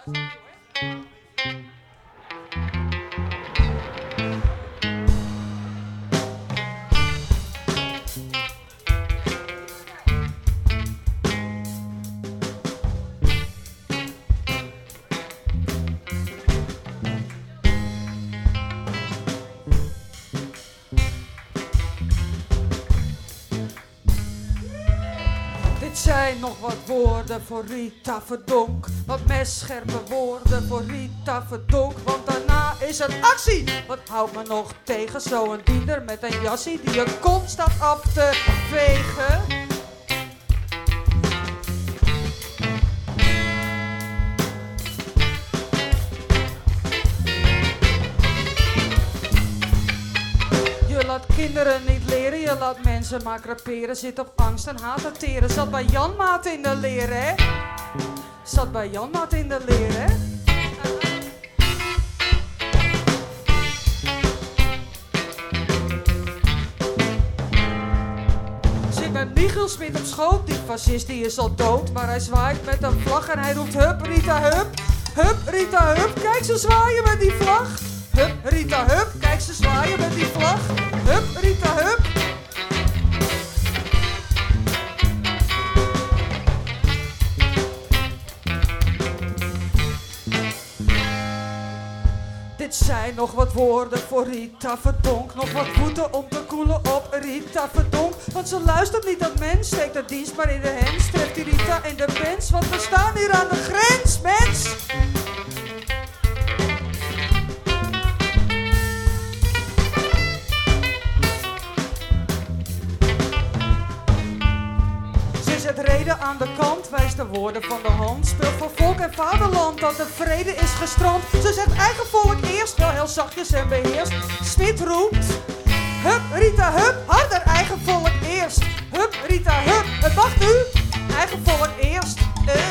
Dit zijn nog wat woorden voor Rita Verdonk. Wat messcherpe woorden voor Rita Verdonk. Want daarna is het actie. Wat houdt me nog tegen? Zo'n diender met een jassie die je kont staat af te vegen. Je laat kinderen niet leren, je laat mensen maar creperen. Zit op angst en haat en teren. Zat bij Janmaat in de leer, hè? Zat bij Janmaat in de leer, hè? Zit met Michiel Smit op schoot, die fascist die is al dood. Maar hij zwaait met een vlag en hij roept hup Rita hup. Hup Rita hup, kijk ze zwaaien met die vlag. Hup Rita hup, kijk ze zwaaien met die vlag. Hup Rita hup. Dit zijn nog wat woorden voor Rita Verdonk. Nog wat woede om te koelen op Rita Verdonk. Want ze luistert niet aan mens, steekt de dienst maar in de hens. Treft die Rita in de pens, want we staan hier aan de grens, mens. Zet reden aan de kant, wijst de woorden van de hand. Speelt voor volk en vaderland dat de vrede is gestrand. Ze zegt eigen volk eerst, wel heel zachtjes en beheerst. Smit roept, hup Rita hup, harder eigen volk eerst. Hup Rita hup, het mag nu, eigen volk eerst.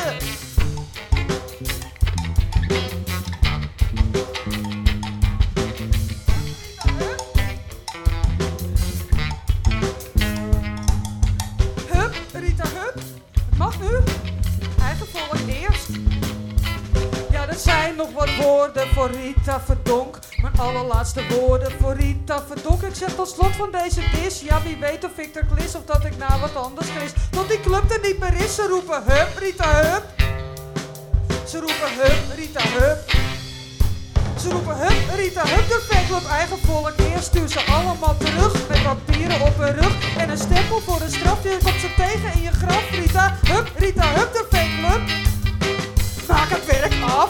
Rita hup, het mag nu, eigen volk eerst. Ja, dat zijn nog wat woorden voor Rita Verdonk. Mijn allerlaatste woorden voor Rita Verdonk. Ik zeg tot slot van deze dis, ja wie weet of ik er klis of dat ik naar wat anders gris. Tot die club er niet meer is, ze roepen hup Rita hup. Ze roepen hup Rita hup. Ze roepen hup Rita hup, de fanclub eigen volk eerst. Stuur ze allemaal terug met papieren op hun rug. En een stempel voor een straf, je komt ze tegen in je graf. Rita hup, de fanclub. Maak het werk af.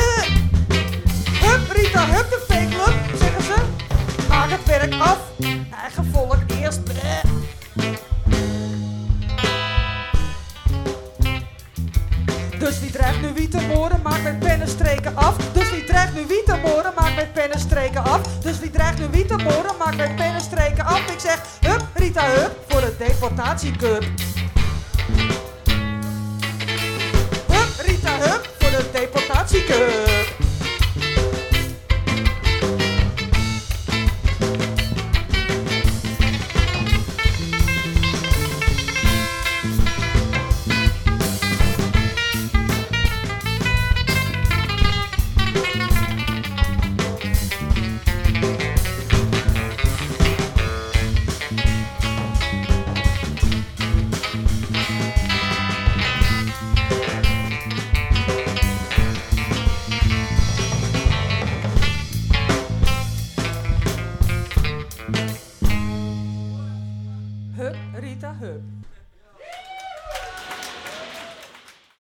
Hup Rita hup, de fanclub, zeggen ze. Maak het werk af. Eigen volk eerst. Dus wie dreigt nu wie te moorden, maakt met pennenstreken af. Dus wie dreigt nu wie te moorden, maakt met pennenstreken af. Dus wie dreigt nu wie te moorden, maakt met pennenstreken af. Ik zeg hup Rita hup voor de deportatiecup. Hup Rita hup voor de deportatiecup. Hup Rita hup.